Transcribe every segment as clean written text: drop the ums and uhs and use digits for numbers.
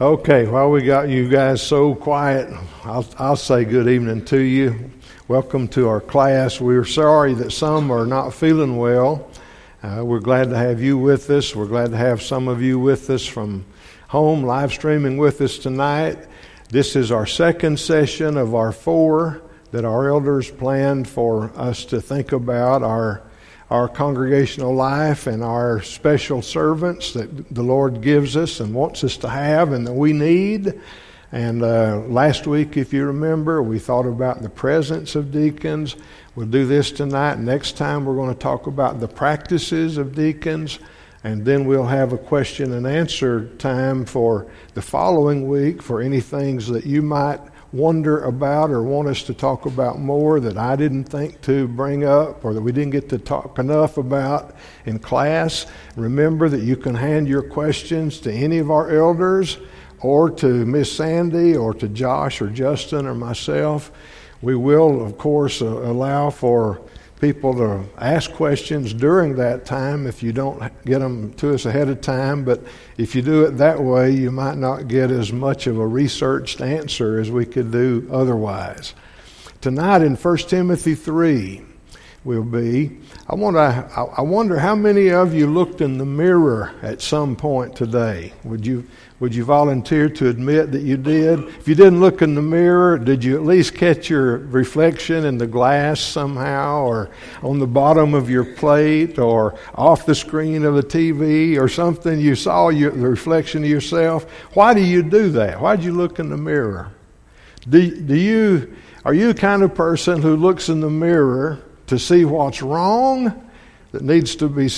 Okay, while we got you guys so quiet, I'll say good evening to you. Welcome to our class. We're sorry that some are not feeling well. We're glad to have you with us. We're glad to have some of you with us from home, live streaming with us tonight. This is our second session of our 4 that our elders planned for us to think about our congregational life and our special servants that the Lord gives us and wants us to have and that we need. And last week, if you remember, we thought about the presence of deacons. We'll do this tonight. Next time, we're going to talk about the practices of deacons. And then we'll have a question and answer time for the following week for any things that you might wonder about or want us to talk about more that I didn't think to bring up or that we didn't get to talk enough about in class. Remember that you can hand your questions to any of our elders or to Miss Sandy or to Josh or Justin or myself. We will, of course, allow for people to ask questions during that time if you don't get them to us ahead of time. But if you do it that way, you might not get as much of a researched answer as we could do otherwise. Tonight in 1 Timothy 3 will be, I wonder how many of you looked in the mirror at some point today. Would you volunteer to admit that you did? If you didn't look in the mirror, did you at least catch your reflection in the glass somehow, or on the bottom of your plate, or off the screen of the TV, or something? You saw the reflection of yourself. Why do you do that? Why do you look in the mirror? Are you the kind of person who looks in the mirror to see what's wrong that needs to be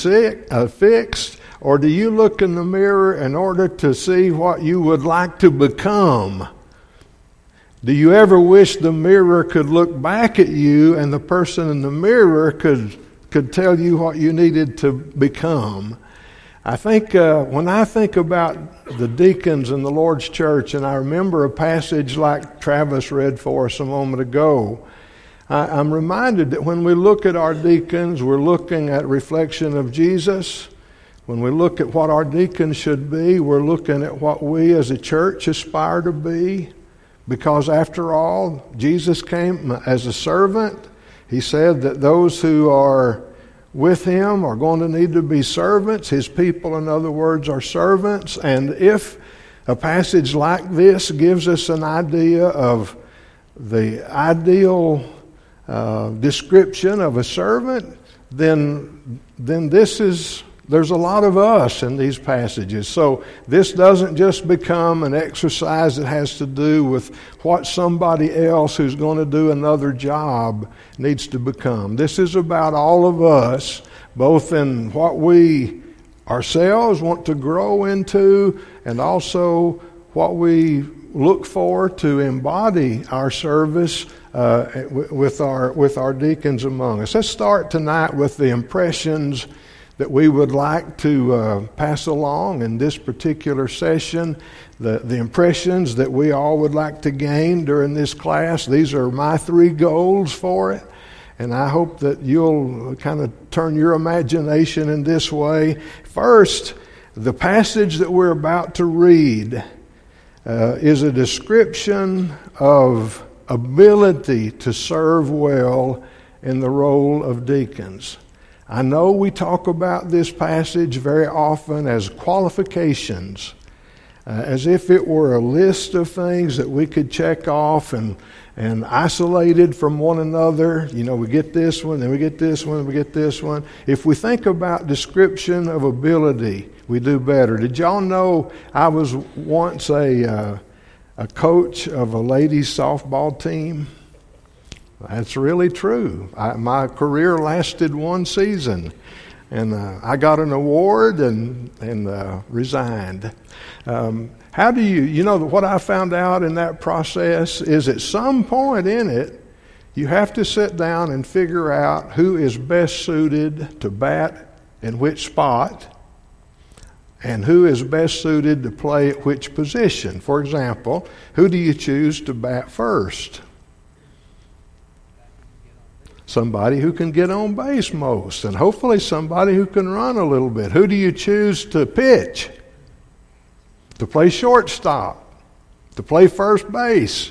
fixed? Or do you look in the mirror in order to see what you would like to become? Do you ever wish the mirror could look back at you and the person in the mirror could tell you what you needed to become? I think when I think about the deacons in the Lord's church, and I remember a passage like Travis read for us a moment ago, I'm reminded that when we look at our deacons, we're looking at reflection of Jesus. When we look at what our deacons should be, we're looking at what we as a church aspire to be. Because after all, Jesus came as a servant. He said that those who are with him are going to need to be servants. His people, in other words, are servants. And if a passage like this gives us an idea of the ideal description of a servant, then there's a lot of us in these passages. So this doesn't just become an exercise that has to do with what somebody else who's going to do another job needs to become. This is about all of us, both in what we ourselves want to grow into and also what we look for to embody our service with our deacons among us. Let's start tonight with the impressions that we would like to pass along in this particular session, the impressions that we all would like to gain during this class. These are my 3 goals for it, and I hope that you'll kind of turn your imagination in this way. First, the passage that we're about to read is a description of ability to serve well in the role of deacons. I know we talk about this passage very often as qualifications, as if it were a list of things that we could check off and isolated from one another. You know, we get this one, then we get this one, we get this one. If we think about description of ability, we do better. Did y'all know I was once a coach of a ladies softball team? That's really true. My career lasted 1 season, and I got an award and resigned. How do you know what I found out in that process is at some point in it, you have to sit down and figure out who is best suited to bat in which spot and who is best suited to play at which position. For example, who do you choose to bat first? Somebody who can get on base most, and hopefully somebody who can run a little bit. Who do you choose to pitch? to play shortstop, to play first base.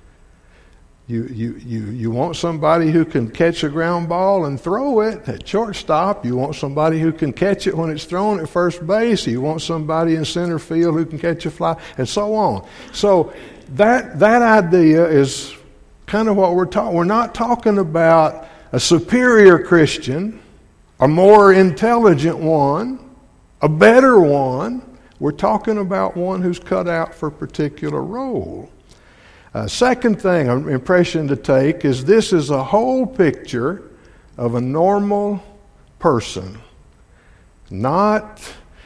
You want somebody who can catch a ground ball and throw it at shortstop. You want somebody who can catch it when it's thrown at first base. You want somebody in center field who can catch a fly, and so on. So that idea is kind of what we're talking. We're not talking about a superior Christian, a more intelligent one, a better one. We're talking about one who's cut out for a particular role. Second thing, an impression to take is this is a whole picture of a normal person. Not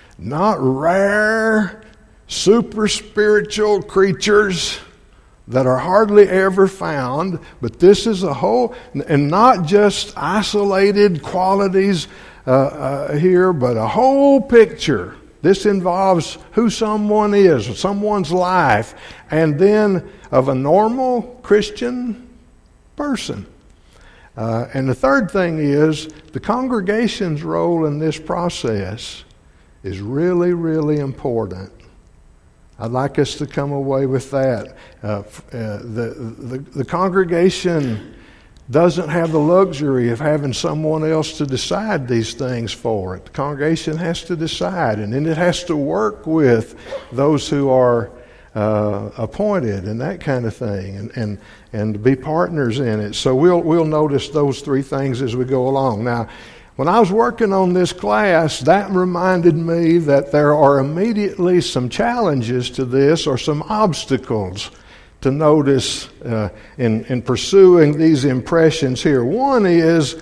rare, super spiritual creatures that are hardly ever found, but this is a whole, and not just isolated qualities here, but a whole picture. This involves who someone is, someone's life, and then of a normal Christian person. And the third thing is the congregation's role in this process is really, really important. I'd like us to come away with that. The congregation doesn't have the luxury of having someone else to decide these things for it. The congregation has to decide, and then it has to work with those who are appointed and that kind of thing, and be partners in it. So we'll notice those three things as we go along. Now, when I was working on this class, that reminded me that there are immediately some challenges to this, or some obstacles to notice in pursuing these impressions here. One is,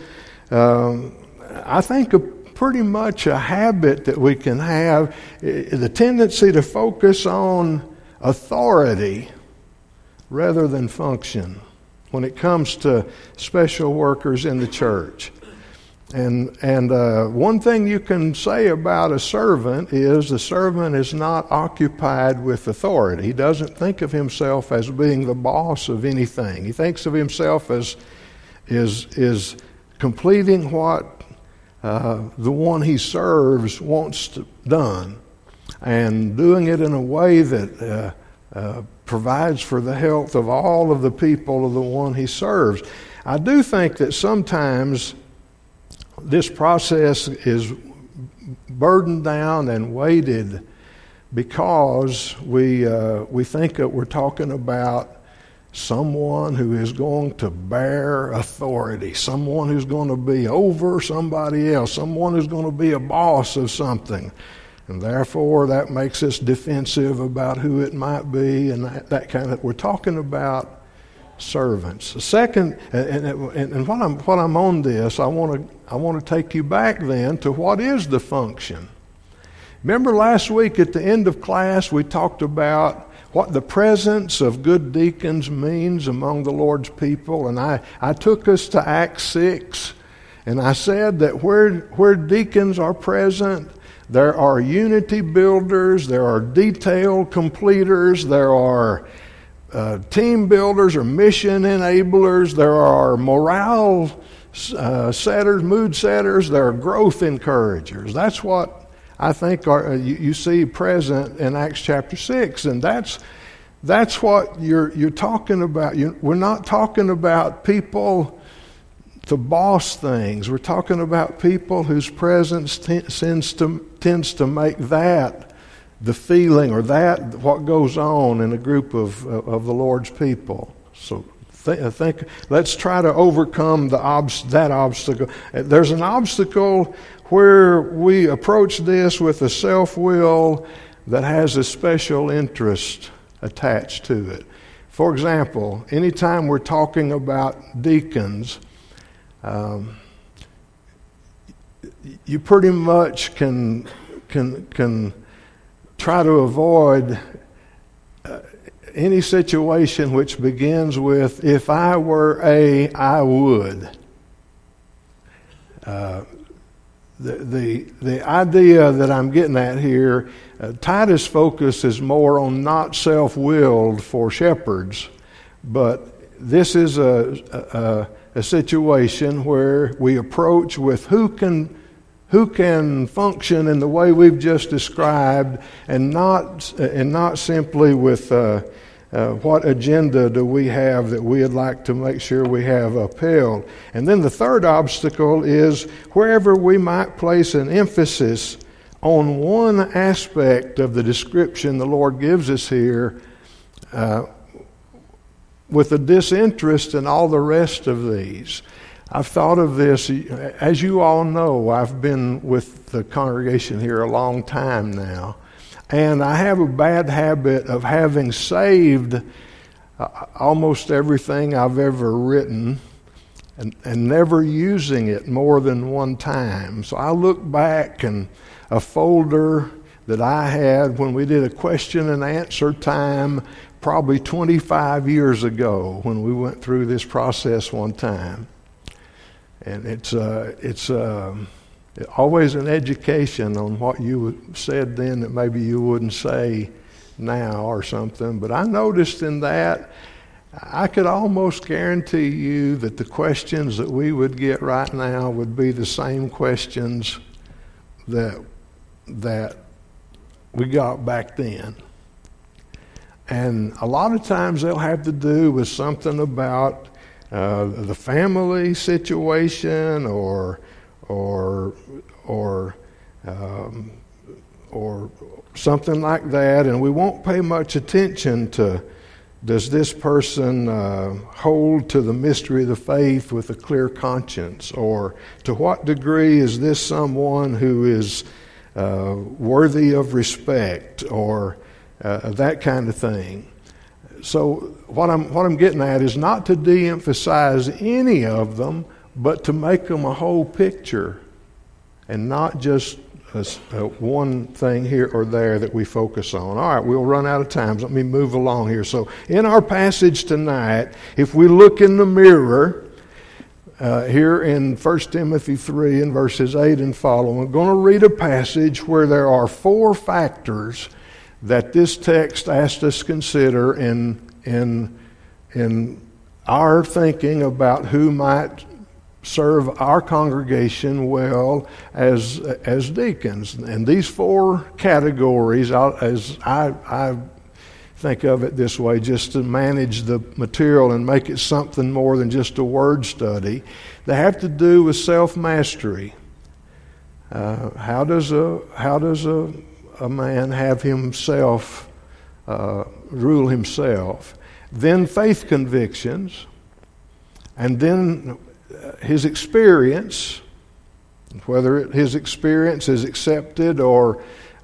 I think, pretty much a habit that we can have, the tendency to focus on authority rather than function when it comes to special workers in the church. And one thing you can say about a servant is the servant is not occupied with authority. He doesn't think of himself as being the boss of anything. He thinks of himself as is completing what the one he serves wants done, and doing it in a way that provides for the health of all of the people of the one he serves. I do think that sometimes this process is burdened down and weighted because we think that we're talking about someone who is going to bear authority, someone who's going to be over somebody else, someone who's going to be a boss of something. And therefore, that makes us defensive about who it might be, and that kind of. We're talking about servants. The second, and while I'm on this, I want to take you back then to what is the function. Remember last week at the end of class we talked about what the presence of good deacons means among the Lord's people, and I took us to Acts 6, and I said that where deacons are present, there are unity builders, there are detail completers, there are team builders or mission enablers, there are morale setters, mood setters, there are growth encouragers. That's what I think you see present in Acts chapter 6, and that's what you're talking about. We're not talking about people to boss things. We're talking about people whose presence tends to make that the feeling, or that what goes on in a group of the Lord's people. So think. Let's try to overcome that obstacle. There's an obstacle where we approach this with a self-will that has a special interest attached to it. For example, anytime we're talking about deacons, you pretty much can try to avoid any situation which begins with, if I were I would. The idea that I'm getting at here, Titus' focus is more on not self-willed for shepherds, but this is a situation where we approach with who can who can function in the way we've just described, and not simply with what agenda do we have that we'd like to make sure we have upheld. And then the third obstacle is wherever we might place an emphasis on one aspect of the description the Lord gives us here, with a disinterest in all the rest of these. I've thought of this, as you all know, I've been with the congregation here a long time now, and I have a bad habit of having saved almost everything I've ever written and never using it more than one time. So I look back, and a folder that I had when we did a question and answer time probably 25 years ago when we went through this process one time. And it's always an education on what you said then that maybe you wouldn't say now or something. But I noticed in that, I could almost guarantee you that the questions that we would get right now would be the same questions that we got back then. And a lot of times they'll have to do with something about the family situation or something like that, and we won't pay much attention to, does this person hold to the mystery of the faith with a clear conscience, or to what degree is this someone who is worthy of respect, or that kind of thing. So what I'm getting at is not to de-emphasize any of them, but to make them a whole picture, and not just one thing here or there that we focus on. All right, we'll run out of time. Let me move along here. So in our passage tonight, if we look in the mirror, here in 1 Timothy 3 in verses 8 and following, we're going to read a passage where there are 4 factors that this text asked us to consider in our thinking about who might serve our congregation well as deacons. And these 4 categories, as I think of it this way, just to manage the material and make it something more than just a word study, they have to do with self-mastery. How does a man have himself rule himself? Then faith convictions, and then his experience, whether his experience is accepted or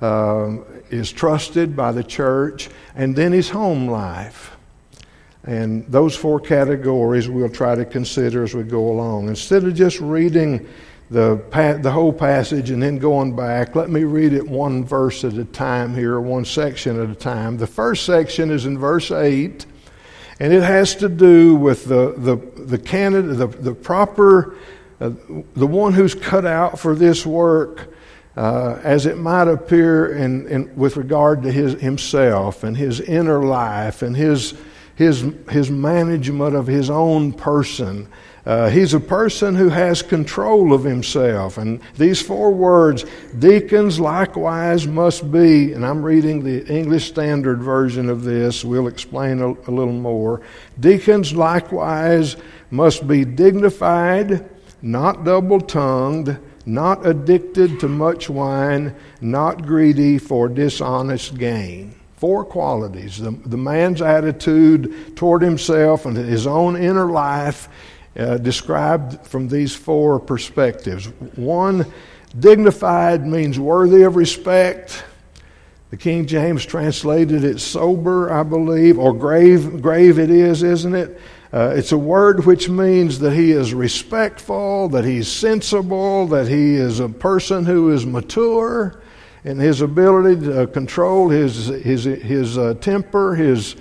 is trusted by the church, and then his home life. And those 4 categories we'll try to consider as we go along. Instead of just reading the whole passage and then going back, let me read it one verse at a time here, one section at a time. The first section is in verse 8, and it has to do with the candidate, the proper, the one who's cut out for this work, as it might appear in with regard to himself and his inner life and his management of his own person. He's a person who has control of himself. And these 4 words, deacons likewise must be, and I'm reading the English Standard Version of this, we'll explain a little more. Deacons likewise must be dignified, not double-tongued, not addicted to much wine, not greedy for dishonest gain. 4 qualities. The man's attitude toward himself and his own inner life described from these 4 perspectives. 1, dignified means worthy of respect. The King James translated it sober, I believe, or grave. Grave it is, isn't it? It's a word which means that he is respectful, that he's sensible, that he is a person who is mature in his ability to control his temper, his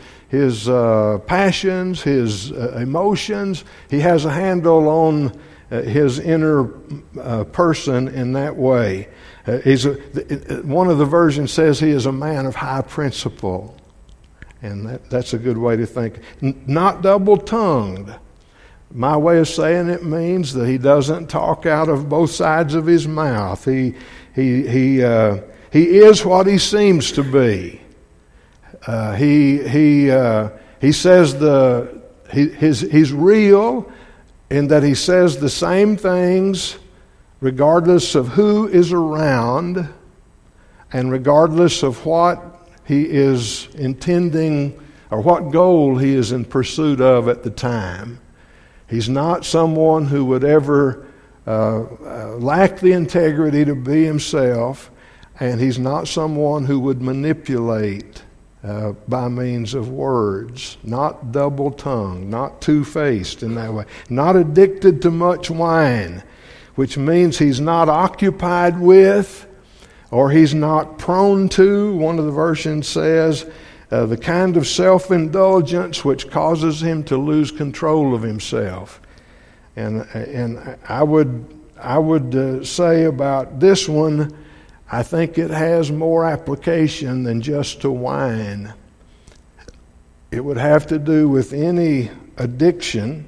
passions, his emotions. He has a handle on his inner person in that way. One of the versions says he is a man of high principle. And that's a good way to think. Not double-tongued. My way of saying it means that he doesn't talk out of both sides of his mouth. He is what he seems to be. He says he's real in that he says the same things regardless of who is around and regardless of what he is intending or what goal he is in pursuit of at the time. He's not someone who would ever lack the integrity to be himself, and he's not someone who would manipulate by means of words, not double-tongued, not two-faced in that way, not addicted to much wine, which means he's not occupied with or he's not prone to, one of the versions says, the kind of self-indulgence which causes him to lose control of himself. And I would say about this one, I think it has more application than just to wine. It would have to do with any addiction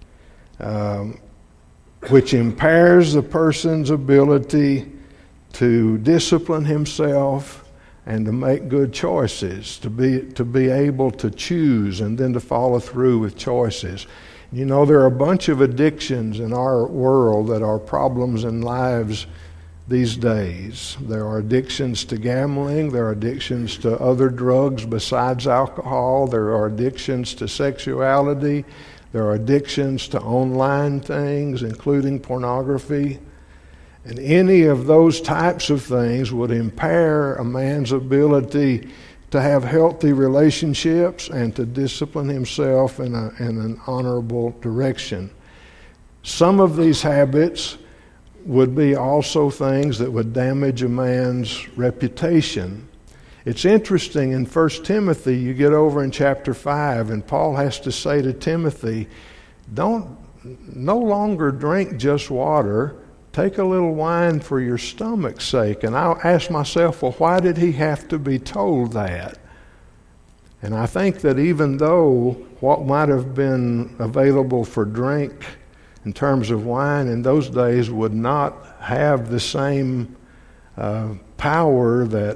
which impairs the person's ability to discipline himself and to make good choices, to be able to choose and then to follow through with choices. You know, there are a bunch of addictions in our world that are problems in lives these days. There are addictions to gambling. There are addictions to other drugs besides alcohol. There are addictions to sexuality. There are addictions to online things, including pornography. And any of those types of things would impair a man's ability to have healthy relationships and to discipline himself in an honorable direction. Some of these habits would be also things that would damage a man's reputation. It's interesting, in 1 Timothy, you get over in chapter 5, and Paul has to say to Timothy, no longer drink just water, take a little wine for your stomach's sake. And I ask myself, well, why did he have to be told that? And I think that even though what might have been available for drink in terms of wine in those days would not have the same power that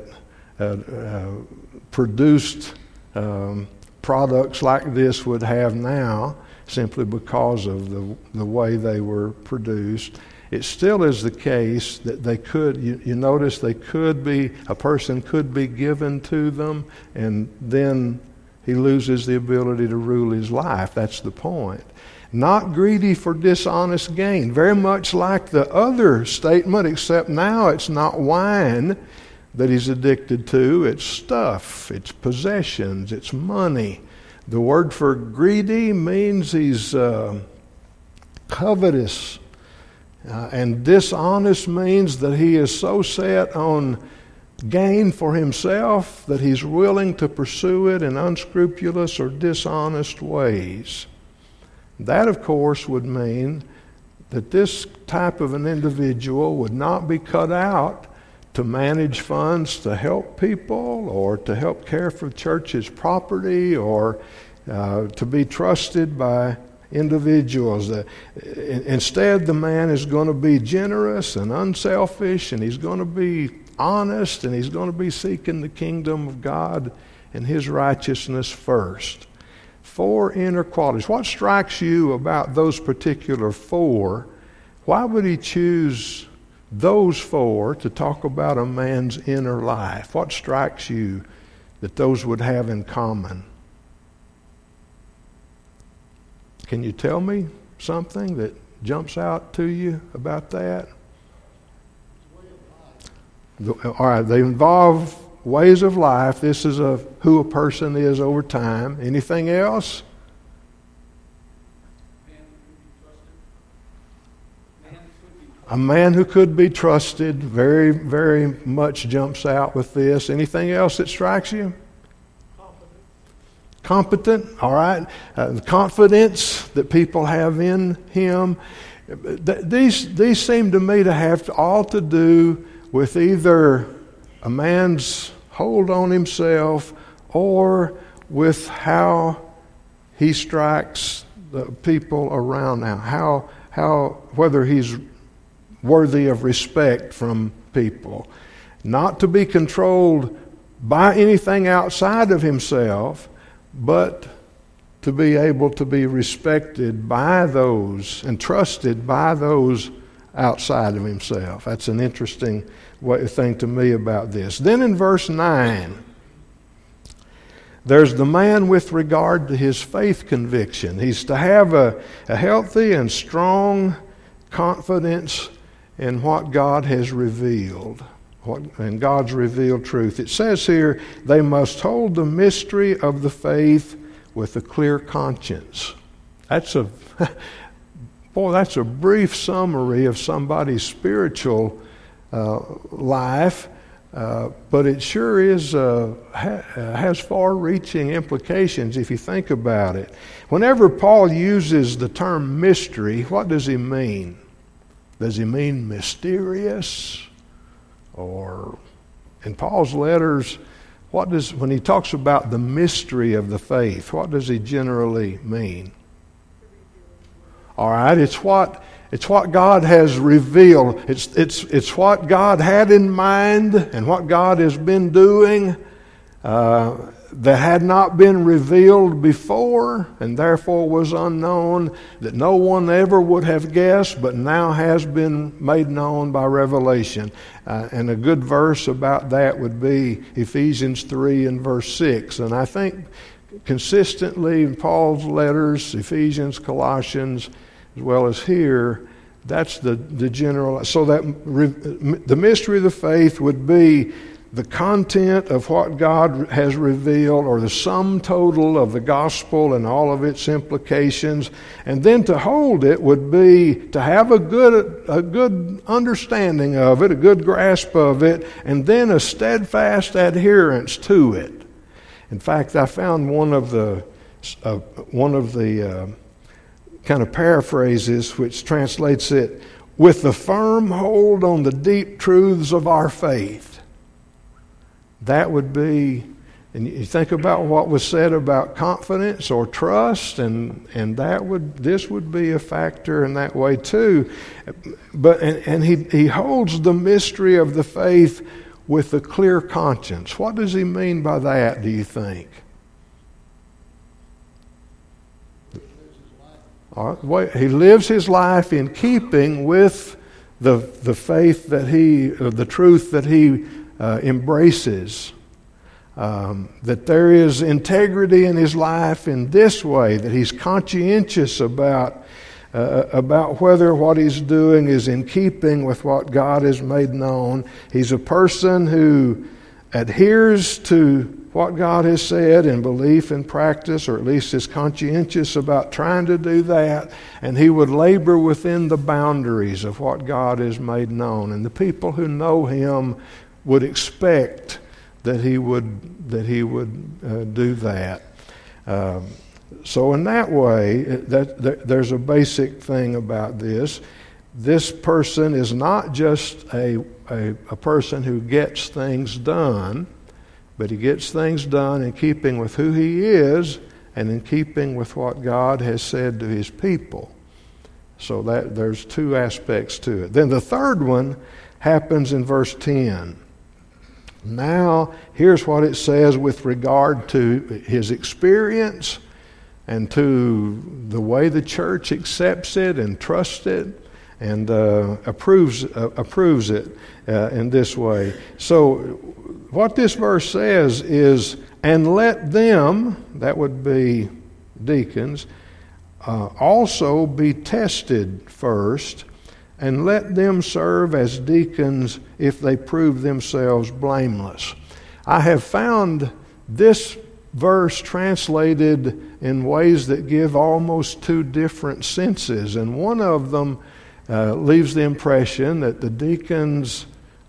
produced products like this would have now, simply because of the way they were produced, it still is the case that they could, you notice they could be, a person could be given to them, and then he loses the ability to rule his life. That's the point. Not greedy for dishonest gain, very much like the other statement, except now it's not wine that he's addicted to, it's stuff, it's possessions, it's money. The word for greedy means he's covetous. And dishonest means that he is so set on gain for himself that he's willing to pursue it in unscrupulous or dishonest ways. That, of course, would mean that this type of an individual would not be cut out to manage funds to help people or to help care for the church's property or to be trusted by individuals. Instead, the man is going to be generous and unselfish, and he's going to be honest, and he's going to be seeking the kingdom of God and his righteousness first. 4 inner qualities. What strikes you about those particular 4? Why would he choose those 4 to talk about a man's inner life? What strikes you that those would have in common? Can you tell me something that jumps out to you about that? All right, they involve ways of life. This is who a person is over time. Anything else? A man who could be trusted. Very, very much jumps out with this. Anything else that strikes you? Competent, all right. The confidence that people have in him. These seem to me to have all to do with either a man's hold on himself or with how he strikes the people around now, whether he's worthy of respect from people, not to be controlled by anything outside of himself, but to be able to be respected by those and trusted by those outside of himself. That's an interesting thing to me about this. Then in verse 9, there's the man with regard to his faith conviction. He's to have a healthy and strong confidence in what God has revealed, and God's revealed truth. It says here, they must hold the mystery of the faith with a clear conscience. That's a brief summary of somebody's spiritual life, but it sure is has far-reaching implications if you think about it. Whenever Paul uses the term mystery, what does he mean? Does he mean mysterious? Or in Paul's letters, when he talks about the mystery of the faith, what does he generally mean? All right, it's what God has revealed. It's what God had in mind and what God has been doing that had not been revealed before and therefore was unknown, that no one ever would have guessed, but now has been made known by revelation. And a good verse about that would be Ephesians 3 and verse 6. And I think consistently in Paul's letters, Ephesians, Colossians, as well as here, that's the general. So that the mystery of the faith would be the content of what God has revealed, or the sum total of the gospel and all of its implications. And then to hold it would be to have a good understanding of it, a good grasp of it, and then a steadfast adherence to it. In fact, I found one of the kind of paraphrases which translates it, with the firm hold on the deep truths of our faith. That would be, and you think about what was said about confidence or trust, and this would be a factor in that way too. But and he holds the mystery of the faith with a clear conscience. What does he mean by that, do you think? All right, he lives his life in keeping with the faith that the truth that he embraces. That there is integrity in his life in this way, that he's conscientious about whether what he's doing is in keeping with what God has made known. He's a person who adheres to what God has said in belief and practice, or at least is conscientious about trying to do that, and he would labor within the boundaries of what God has made known. And the people who know him would expect that he would do that. So in that way, there's a basic thing about this. This person is not just a person who gets things done, but he gets things done in keeping with who he is and in keeping with what God has said to his people. So that there's two aspects to it. Then the third one happens in verse 10. Now, here's what it says with regard to his experience and to the way the church accepts it and trusts it and approves it in this way. So what this verse says is, and let them, that would be deacons, also be tested first, and let them serve as deacons if they prove themselves blameless. I have found this verse translated in ways that give almost two different senses, and one of them leaves the impression that the deacons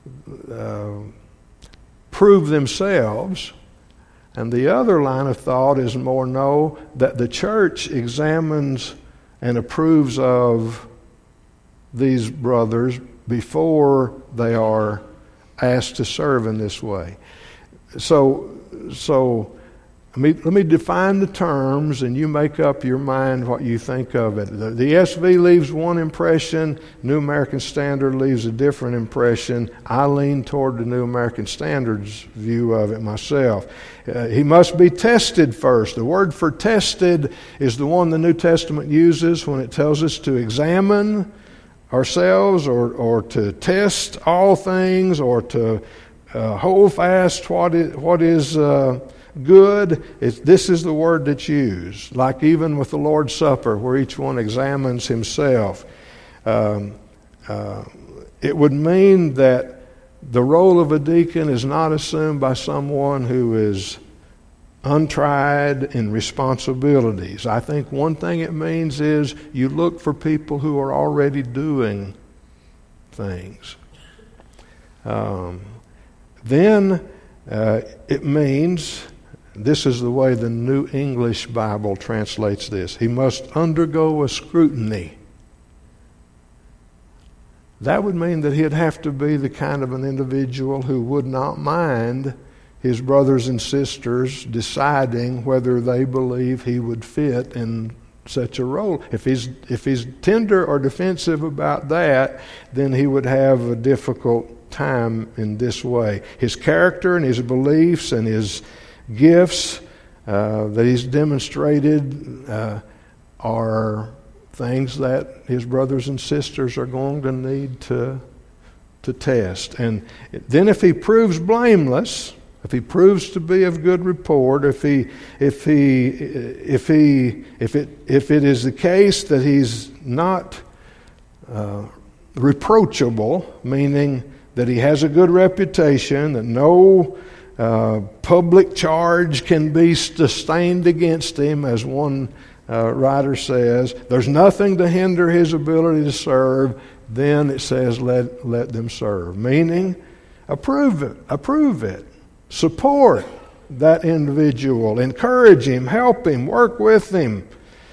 prove themselves, and the other line of thought is more that the church examines and approves of these brothers before they are asked to serve in this way. So Let me define the terms, and you make up your mind what you think of it. The ESV leaves one impression. New American Standard leaves a different impression. I lean toward the New American Standard's view of it myself. He must be tested first. The word for tested is the one the New Testament uses when it tells us to examine ourselves or to test all things or to hold fast what is good. This is the word that's used, like even with the Lord's Supper, where each one examines himself. It would mean that the role of a deacon is not assumed by someone who is untried in responsibilities. I think one thing it means is you look for people who are already doing things. Then it means, this is the way the New English Bible translates this, he must undergo a scrutiny. That would mean that he'd have to be the kind of an individual who would not mind his brothers and sisters deciding whether they believe he would fit in such a role. If he's tender or defensive about that, then he would have a difficult time in this way. His character and his beliefs and his gifts that he's demonstrated are things that his brothers and sisters are going to need to test. And then if he proves blameless, if he proves to be of good report, if it is the case that he's not reproachable, meaning that he has a good reputation, that no public charge can be sustained against him, as one writer says, there's nothing to hinder his ability to serve, then it says let them serve. Meaning, approve it, support that individual, encourage him, help him, work with him,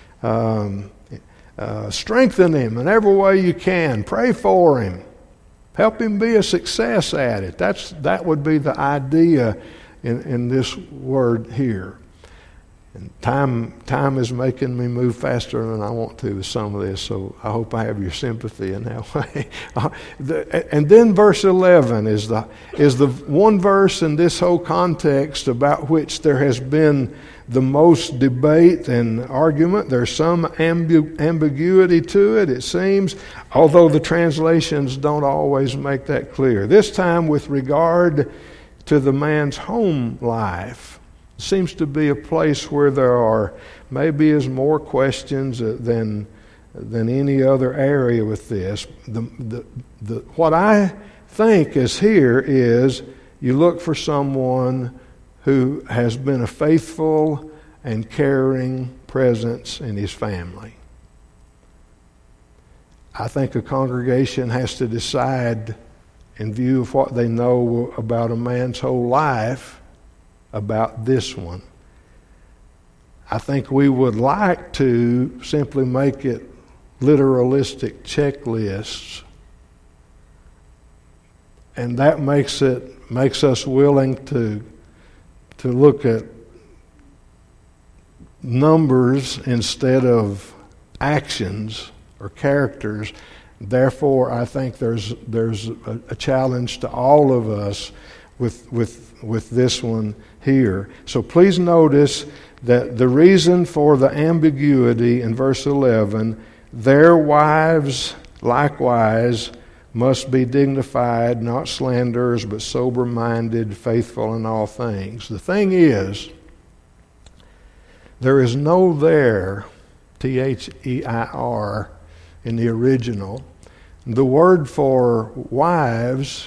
strengthen him in every way you can, pray for him. Help him be a success at it. That would be the idea in this word here. And time is making me move faster than I want to with some of this, so I hope I have your sympathy in that way. And then verse 11 is the one verse in this whole context about which there has been the most debate and argument. There's some ambiguity to it, it seems, although the translations don't always make that clear. This time with regard to the man's home life. Seems to be a place where there are maybe is more questions than any other area with this. What I think is here is you look for someone who has been a faithful and caring presence in his family. I think a congregation has to decide, in view of what they know about a man's whole life, about this one. I think we would like to simply make it literalistic checklists, and that makes us willing to look at numbers instead of actions or characters. Therefore, I think there's a challenge to all of us with this one here. So please notice that the reason for the ambiguity in verse 11, their wives likewise must be dignified, not slanderers, but sober-minded, faithful in all things. The thing is, there is no there, T-H-E-I-R, in the original. The word for wives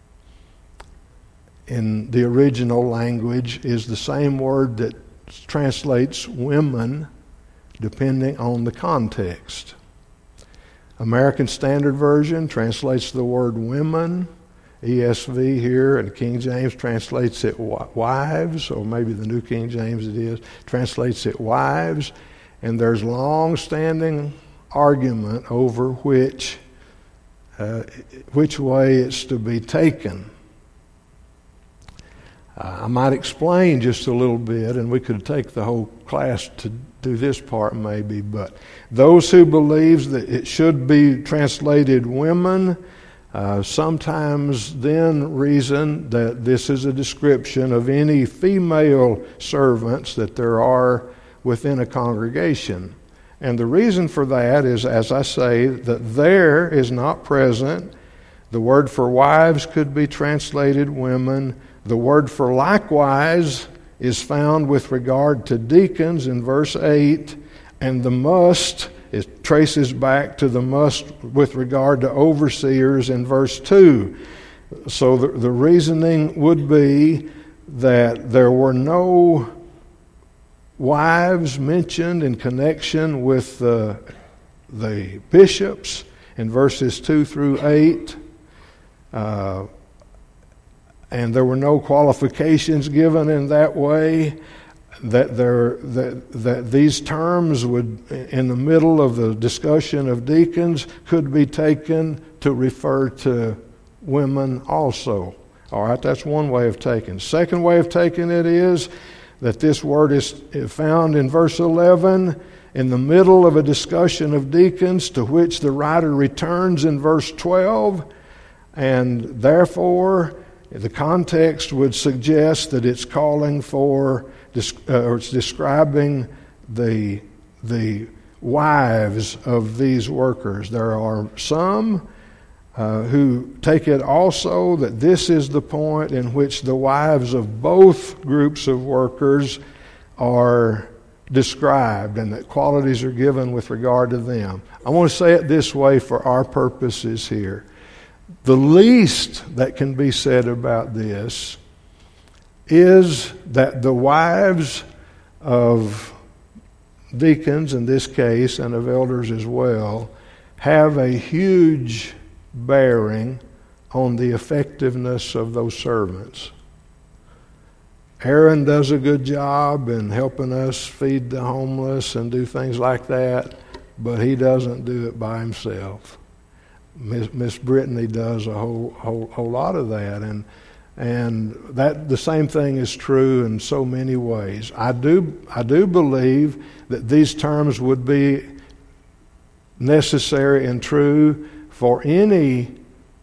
in the original language is the same word that translates women, depending on the context. American Standard Version translates the word women. ESV here and King James translates it wives, or maybe the New King James it is, translates it wives. And there's long-standing argument over which way it's to be taken. I might explain just a little bit, and we could take the whole class to do this part maybe, but those who believe that it should be translated women sometimes then reason that this is a description of any female servants that there are within a congregation. And the reason for that is, as I say, that there is not present. The word for wives could be translated women. The word for likewise is found with regard to deacons in verse 8, and the must, it traces back to the must with regard to overseers in verse 2. So the reasoning would be that there were no wives mentioned in connection with the bishops in verses 2 through 8. And there were no qualifications given in that way, that these terms would, in the middle of the discussion of deacons, could be taken to refer to women also. All right, that's one way of taking it. Second way of taking it is that this word is found in verse 11 in the middle of a discussion of deacons, to which the writer returns in verse 12, and therefore the context would suggest that it's calling for, or it's describing the wives of these workers. There are some who take it also that this is the point in which the wives of both groups of workers are described and that qualities are given with regard to them. I want to say it this way for our purposes here. The least that can be said about this is that the wives of deacons, in this case, and of elders as well, have a huge bearing on the effectiveness of those servants. Aaron does a good job in helping us feed the homeless and do things like that, but he doesn't do it by himself. Miss Brittany does a whole lot of that, and that the same thing is true in so many ways. I do believe that these terms would be necessary and true for any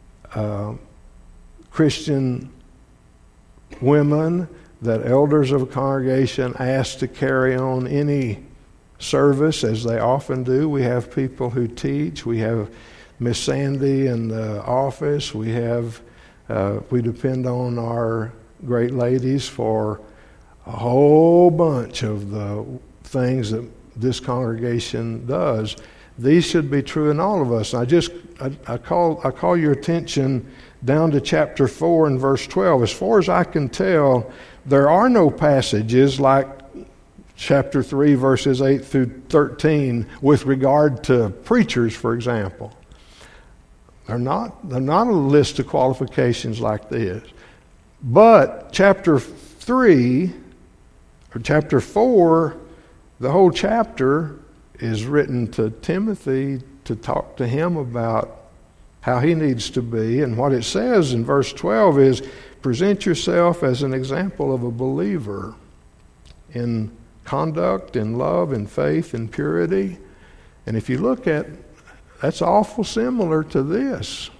Christian women that elders of a congregation ask to carry on any service, as they often do. We have people who teach. We have Miss Sandy in the office. We depend on our great ladies for a whole bunch of the things that this congregation does. These should be true in all of us. I call your attention down to chapter 4 and verse 12. As far as I can tell, there are no passages like chapter 3 verses 8 through 13 with regard to preachers, for example. They're not a list of qualifications like this. But chapter 3 or chapter 4, the whole chapter is written to Timothy to talk to him about how he needs to be. And what it says in verse 12 is, present yourself as an example of a believer in conduct, in love, in faith, in purity. And if you look at, that's awful similar to this.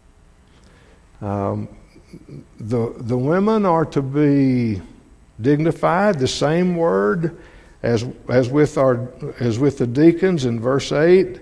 The women are to be dignified, the same word as with the deacons in verse 8,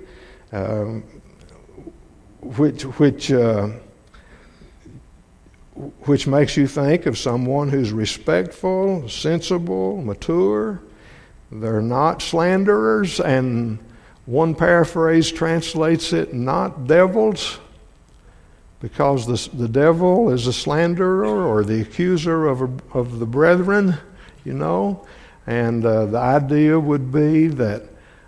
which makes you think of someone who's respectful, sensible, mature. They're not slanderers, and one paraphrase translates it, not devils, because the devil is a slanderer or the accuser of the brethren, you know. And the idea would be that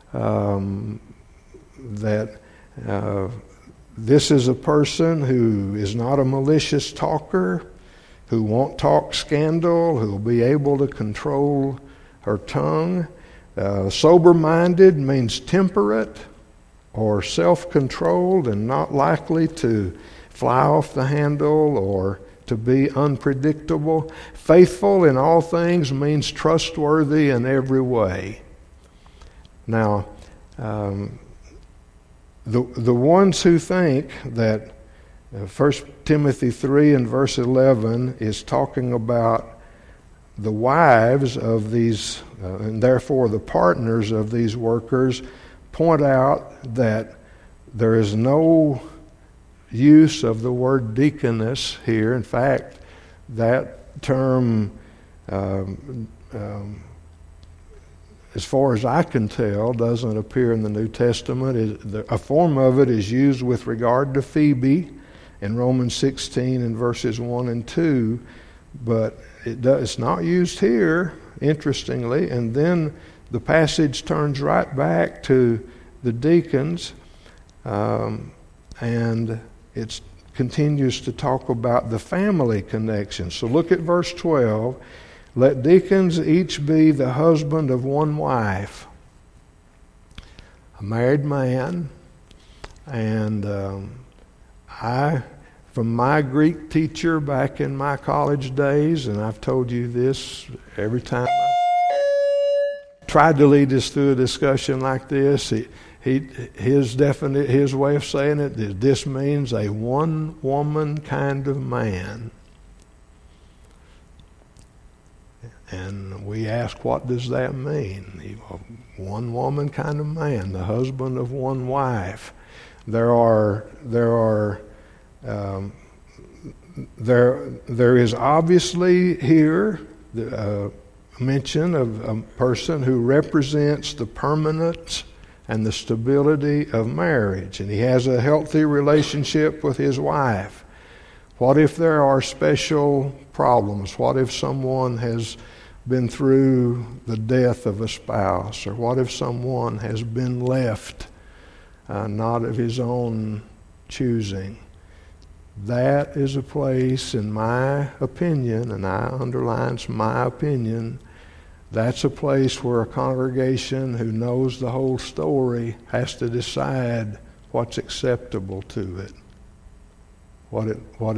this is a person who is not a malicious talker, who won't talk scandal, who will be able to control her tongue. Sober-minded means temperate or self-controlled and not likely to fly off the handle or to be unpredictable. Faithful in all things means trustworthy in every way. Now, the ones who think that 1 Timothy 3 and verse 11 is talking about the wives of these, and therefore the partners of these workers, point out that there is no use of the word deaconess here. In fact, that term, as far as I can tell, doesn't appear in the New Testament. A form of it is used with regard to Phoebe in Romans 16 and verses 1 and 2, but it's not used here, interestingly. And then the passage turns right back to the deacons, and it continues to talk about the family connection. So look at verse 12. Let deacons each be the husband of one wife, a married man. And from my Greek teacher back in my college days, and I've told you this every time I tried to lead us through a discussion like this, his way of saying it is, this means a one-woman kind of man. And we ask, what does that mean? One woman kind of man, the husband of one wife. There is obviously here a mention of a person who represents the permanence and the stability of marriage, and he has a healthy relationship with his wife. What if there are special problems? What if someone has been through the death of a spouse? Or what if someone has been left, not of his own choosing? That is a place, in my opinion, and I underlines my opinion, that's a place where a congregation who knows the whole story has to decide what's acceptable to it, what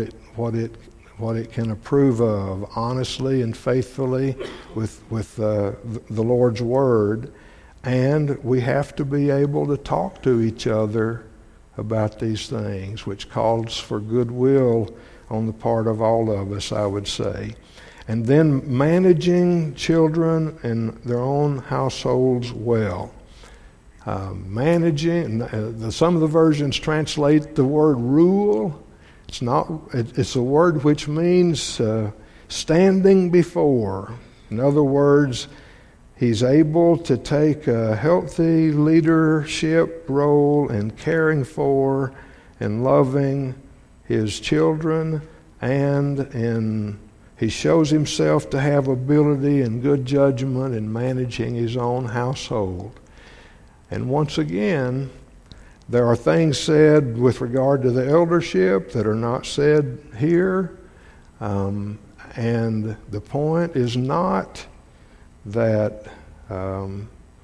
it can approve of honestly and faithfully with the Lord's Word. And we have to be able to talk to each other about these things, which calls for goodwill on the part of all of us, I would say. And then managing children in their own households well. Managing, some of the versions translate the word rule. It's a word which means standing before. In other words, he's able to take a healthy leadership role in caring for and loving his children, and he shows himself to have ability and good judgment in managing his own household. And once again, there are things said with regard to the eldership that are not said here. And the point is not that the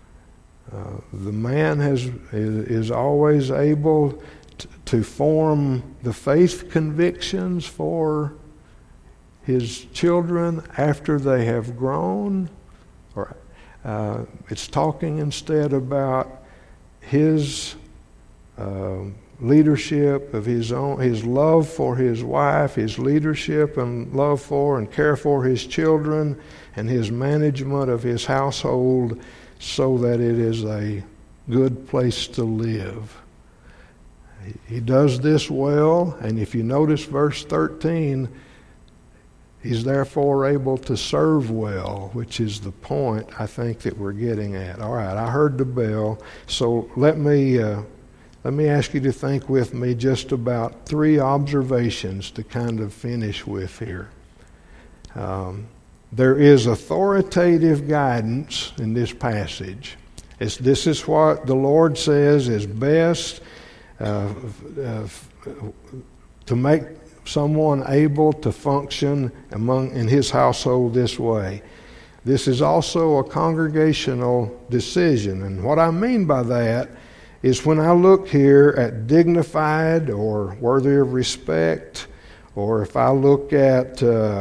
man is always able to form the faith convictions for his children after they have grown. Or it's talking instead about his leadership of his love for his wife, his leadership and love for and care for his children, and his management of his household so that it is a good place to live. He does this well, and if you notice verse 13, he's therefore able to serve well, which is the point I think that we're getting at. All right, I heard the bell, so let me ask you to think with me just about 3 observations to kind of finish with here. There is authoritative guidance in this passage. This is what the Lord says is best to make someone able to function in his household this way. This is also a congregational decision. And what I mean by that is when I look here at dignified or worthy of respect Or if I look at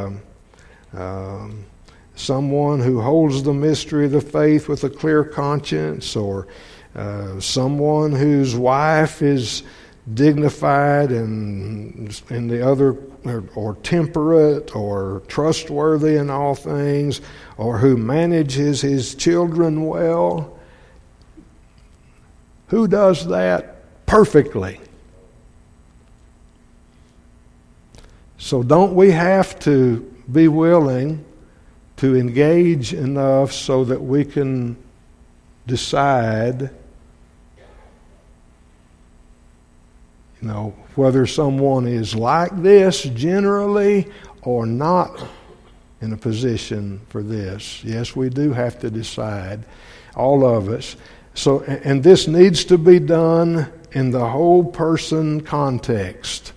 someone who holds the mystery of the faith with a clear conscience, or someone whose wife is dignified and the other, or temperate, or trustworthy in all things, or who manages his children well. Who does that perfectly? So don't we have to be willing to engage enough so that we can decide, whether someone is like this generally or not in a position for this? Yes, we do have to decide, all of us. So, and this needs to be done in the whole person context.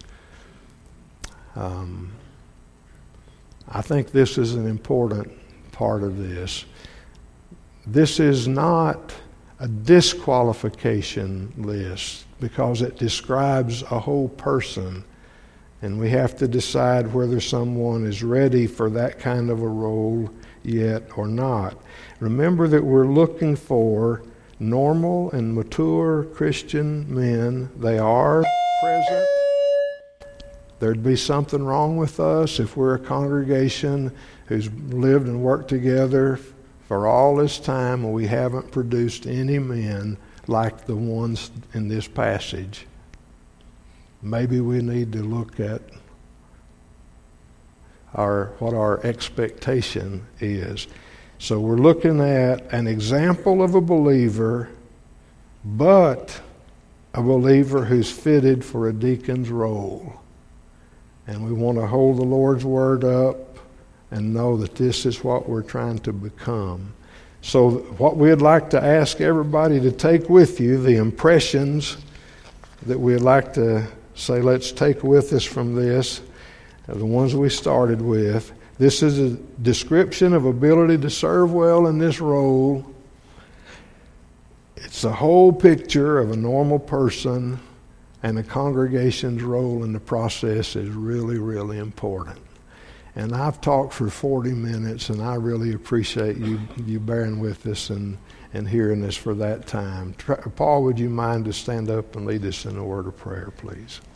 I think this is an important part of this. This is not a disqualification list because it describes a whole person, and we have to decide whether someone is ready for that kind of a role yet or not. Remember that we're looking for normal and mature Christian men. They are present. There'd be something wrong with us if we're a congregation who's lived and worked together for all this time and we haven't produced any men like the ones in this passage. Maybe we need to look at what our expectation is. So we're looking at an example of a believer, but a believer who's fitted for a deacon's role. And we want to hold the Lord's word up and know that this is what we're trying to become. So what we'd like to ask everybody to take with you, the impressions that we'd like to say, let's take with us from this, the ones we started with. This is a description of ability to serve well in this role. It's a whole picture of a normal person, and the congregation's role in the process is really, really important. And I've talked for 40 minutes, and I really appreciate you bearing with us and hearing us for that time. Paul, would you mind to stand up and lead us in a word of prayer, please?